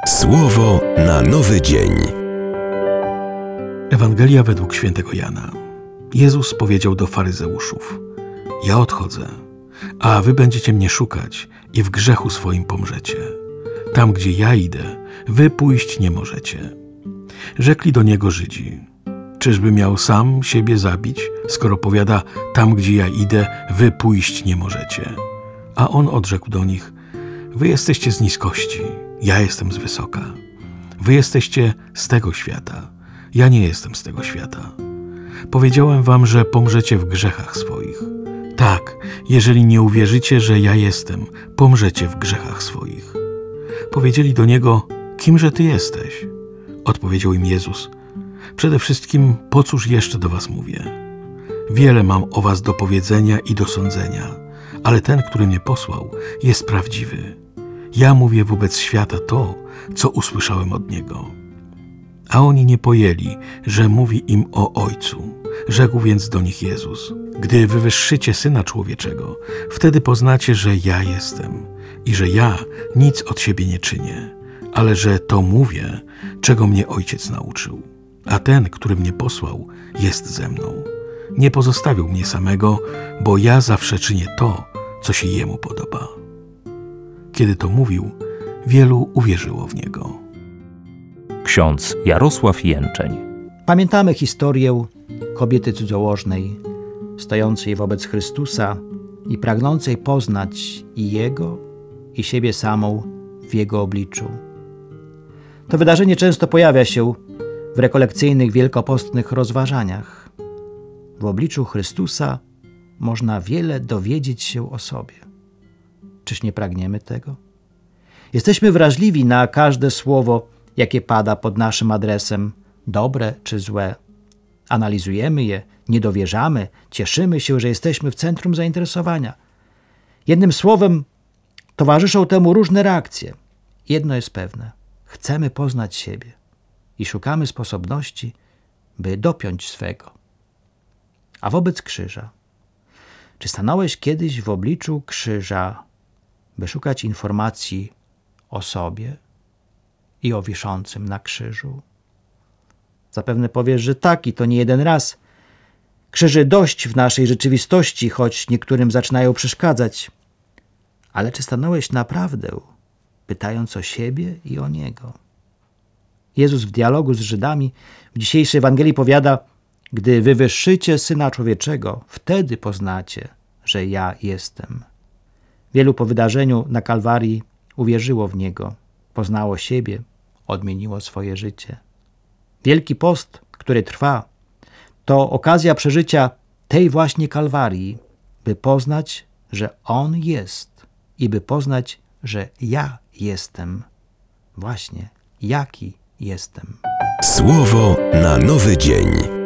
Słowo na nowy dzień. Ewangelia według świętego Jana. Jezus powiedział do faryzeuszów: ja odchodzę, a wy będziecie mnie szukać i w grzechu swoim pomrzecie. Tam, gdzie ja idę, wy pójść nie możecie. Rzekli do niego Żydzi: czyżby miał sam siebie zabić, skoro powiada: tam, gdzie ja idę, wy pójść nie możecie? A on odrzekł do nich: wy jesteście z niskości, ja jestem z wysoka. Wy jesteście z tego świata, ja nie jestem z tego świata. Powiedziałem wam, że pomrzecie w grzechach swoich. Tak, jeżeli nie uwierzycie, że ja jestem, pomrzecie w grzechach swoich. Powiedzieli do niego: kimże ty jesteś? Odpowiedział im Jezus: przede wszystkim, po cóż jeszcze do was mówię? Wiele mam o was do powiedzenia i do sądzenia, ale ten, który mnie posłał, jest prawdziwy. Ja mówię wobec świata to, co usłyszałem od Niego. A oni nie pojęli, że mówi im o Ojcu. Rzekł więc do nich Jezus: gdy wywyższycie Syna Człowieczego, wtedy poznacie, że ja jestem i że ja nic od siebie nie czynię, ale że to mówię, czego mnie Ojciec nauczył. A ten, który mnie posłał, jest ze mną. Nie pozostawił mnie samego, bo ja zawsze czynię to, co się Jemu podoba. Kiedy to mówił, wielu uwierzyło w Niego. Ksiądz Jarosław Jęczeń. Pamiętamy historię kobiety cudzołożnej, stojącej wobec Chrystusa i pragnącej poznać i Jego, i siebie samą w Jego obliczu. To wydarzenie często pojawia się w rekolekcyjnych wielkopostnych rozważaniach. W obliczu Chrystusa można wiele dowiedzieć się o sobie. Czyż nie pragniemy tego? Jesteśmy wrażliwi na każde słowo, jakie pada pod naszym adresem, dobre czy złe. Analizujemy je, nie dowierzamy, cieszymy się, że jesteśmy w centrum zainteresowania. Jednym słowem, towarzyszą temu różne reakcje. Jedno jest pewne: chcemy poznać siebie i szukamy sposobności, by dopiąć swego. A wobec krzyża. Czy stanąłeś kiedyś w obliczu krzyża, by szukać informacji o sobie i o wiszącym na krzyżu? Zapewne powiesz, że tak, i to nie jeden raz. Krzyży dość w naszej rzeczywistości, choć niektórym zaczynają przeszkadzać. Ale czy stanąłeś naprawdę, pytając o siebie i o Niego? Jezus w dialogu z Żydami w dzisiejszej Ewangelii powiada: gdy wywyższycie Syna Człowieczego, wtedy poznacie, że ja jestem. Wielu po wydarzeniu na Kalwarii uwierzyło w Niego, poznało siebie, odmieniło swoje życie. Wielki Post, który trwa, to okazja przeżycia tej właśnie Kalwarii, by poznać, że On jest i by poznać, że ja jestem. Właśnie, jaki jestem. Słowo na nowy dzień.